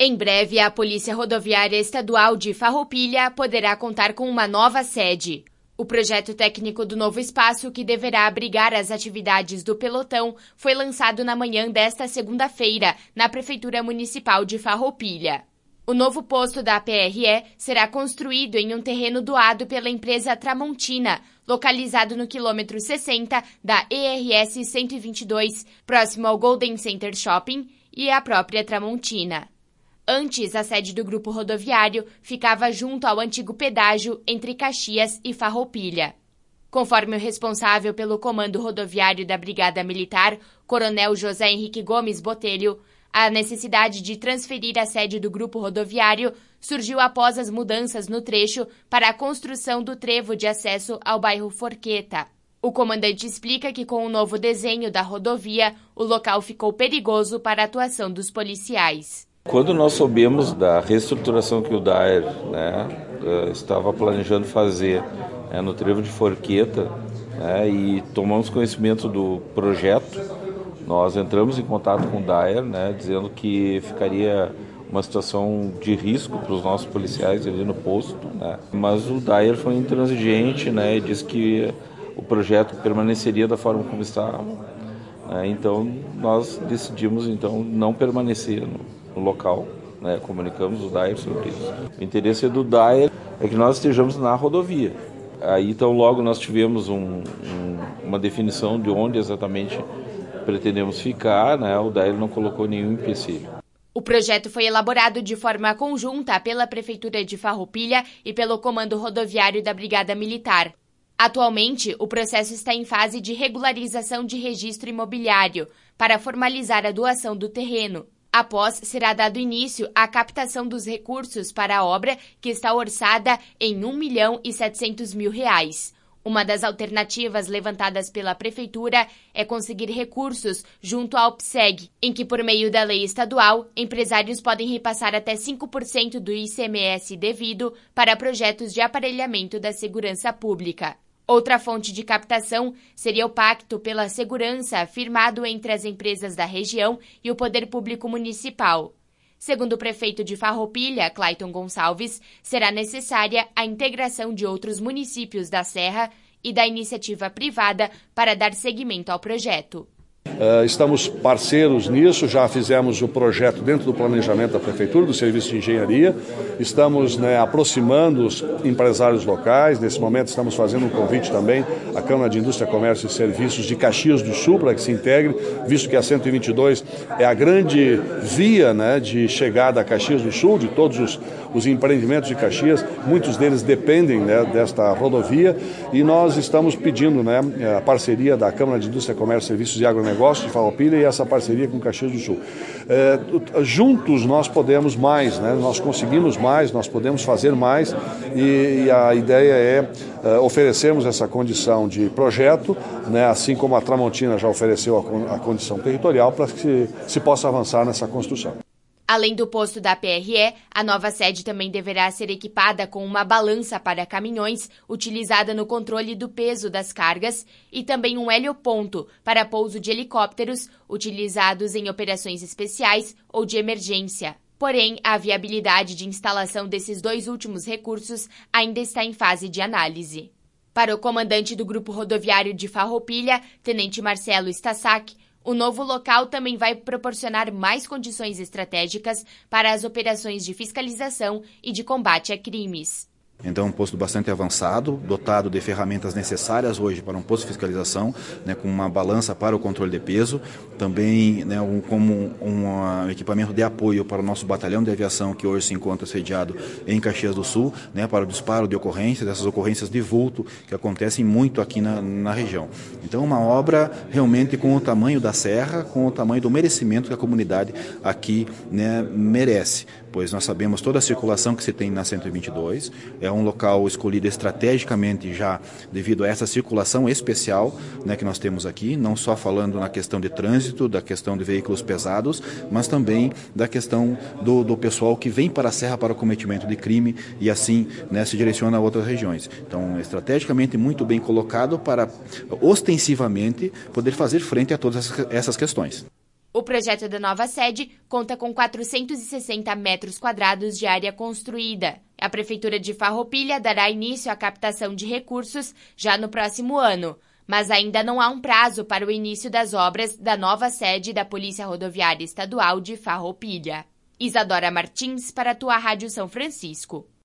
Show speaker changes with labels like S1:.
S1: Em breve, a Polícia Rodoviária Estadual de Farroupilha poderá contar com uma nova sede. O projeto técnico do novo espaço, que deverá abrigar as atividades do pelotão, foi lançado na manhã desta segunda-feira, na Prefeitura Municipal de Farroupilha. O novo posto da PRE será construído em um terreno doado pela empresa Tramontina, localizado no quilômetro 60 da ERS 122, próximo ao Golden Center Shopping e à própria Tramontina. Antes, a sede do grupo rodoviário ficava junto ao antigo pedágio entre Caxias e Farroupilha. Conforme o responsável pelo comando rodoviário da Brigada Militar, Coronel José Henrique Gomes Botelho, a necessidade de transferir a sede do grupo rodoviário surgiu após as mudanças no trecho para a construção do trevo de acesso ao bairro Forqueta. O comandante explica que, com o novo desenho da rodovia, o local ficou perigoso para a atuação dos policiais.
S2: Quando nós soubemos da reestruturação que o DAER estava planejando fazer no trevo de Forqueta, e tomamos conhecimento do projeto, nós entramos em contato com o DAER, dizendo que ficaria uma situação de risco para os nossos policiais ali no posto, mas o DAER foi intransigente, e disse que o projeto permaneceria da forma como estava. Então nós decidimos não permanecer no local, comunicamos o DAER sobre isso. O interesse do DAER é que nós estejamos na rodovia. Aí então logo nós tivemos uma definição de onde exatamente pretendemos ficar, o DAER não colocou nenhum empecilho.
S1: O projeto foi elaborado de forma conjunta pela Prefeitura de Farroupilha e pelo Comando Rodoviário da Brigada Militar. Atualmente, o processo está em fase de regularização de registro imobiliário para formalizar a doação do terreno. Após, será dado início à captação dos recursos para a obra, que está orçada em R$ 1.700.000. Uma das alternativas levantadas pela Prefeitura é conseguir recursos junto ao PSEG, em que, por meio da lei estadual, empresários podem repassar até 5% do ICMS devido para projetos de aparelhamento da segurança pública. Outra fonte de captação seria o Pacto pela Segurança, firmado entre as empresas da região e o Poder Público Municipal. Segundo o prefeito de Farroupilha, Clayton Gonçalves, será necessária a integração de outros municípios da Serra e da iniciativa privada para dar seguimento ao projeto.
S3: Estamos parceiros nisso, já fizemos o projeto dentro do planejamento da Prefeitura, do Serviço de Engenharia. Estamos aproximando os empresários locais. Nesse momento estamos fazendo um convite também à Câmara de Indústria, Comércio e Serviços de Caxias do Sul para que se integre, visto que a 122 é a grande via de chegada a Caxias do Sul, de todos os empreendimentos de Caxias. Muitos deles dependem desta rodovia e nós estamos pedindo a parceria da Câmara de Indústria, Comércio, Serviços e Agronegócio de Farroupilha e essa parceria com Caxias do Sul. Juntos nós podemos mais, nós conseguimos mais, nós podemos fazer mais e a ideia é oferecermos essa condição de projeto, assim como a Tramontina já ofereceu a condição territorial para que se possa avançar nessa construção.
S1: Além do posto da PRE, a nova sede também deverá ser equipada com uma balança para caminhões, utilizada no controle do peso das cargas, e também um helioponto para pouso de helicópteros, utilizados em operações especiais ou de emergência. Porém, a viabilidade de instalação desses dois últimos recursos ainda está em fase de análise. Para o comandante do Grupo Rodoviário de Farroupilha, Tenente Marcelo Stassak, o novo local também vai proporcionar mais condições estratégicas para as operações de fiscalização e de combate a crimes.
S4: Então, um posto bastante avançado, dotado de ferramentas necessárias hoje para um posto de fiscalização, com uma balança para o controle de peso, também como um equipamento de apoio para o nosso batalhão de aviação, que hoje se encontra sediado em Caxias do Sul, para o disparo de ocorrências, dessas ocorrências de vulto, que acontecem muito aqui na região. Então, uma obra realmente com o tamanho da serra, com o tamanho do merecimento que a comunidade aqui merece, pois nós sabemos toda a circulação que se tem na 122, é um local escolhido estrategicamente já devido a essa circulação especial que nós temos aqui, não só falando na questão de trânsito, da questão de veículos pesados, mas também da questão do pessoal que vem para a serra para o cometimento de crime e assim se direciona a outras regiões. Então, estrategicamente muito bem colocado para ostensivamente poder fazer frente a todas essas questões.
S1: O projeto da nova sede conta com 460 metros quadrados de área construída. A Prefeitura de Farroupilha dará início à captação de recursos já no próximo ano, mas ainda não há um prazo para o início das obras da nova sede da Polícia Rodoviária Estadual de Farroupilha. Isadora Martins, para a tua Rádio São Francisco.